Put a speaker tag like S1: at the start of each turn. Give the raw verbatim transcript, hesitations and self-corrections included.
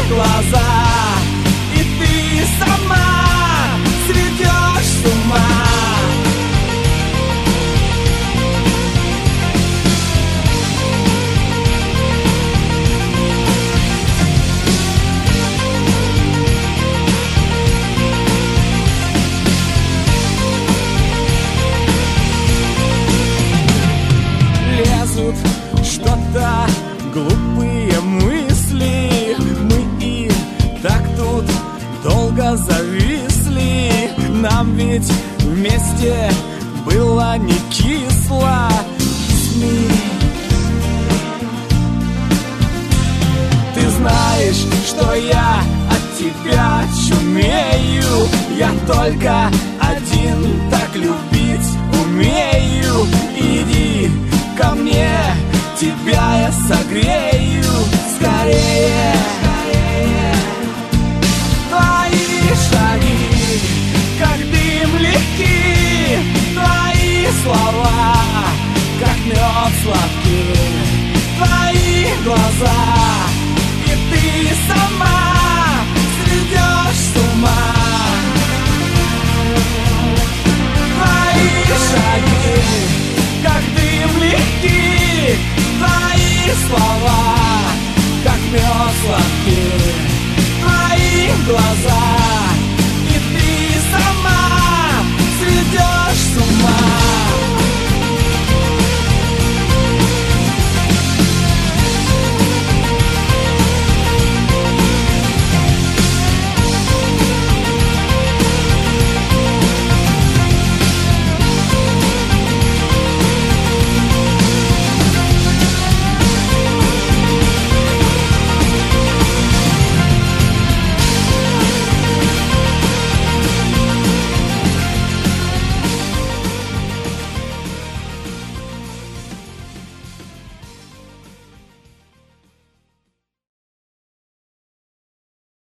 S1: глаза, и ты сама сведешь с ума. Лезут что-то глупые мысли, мы и так тут долго зависли. Нам ведь вместе было не кисло. СМИ. Ты знаешь, что я от тебя чумею. Я только один так любить умею. Иди ко мне, тебя я согрею скорее. Твои шаги, как дым легки, твои слова, как мед сладкий.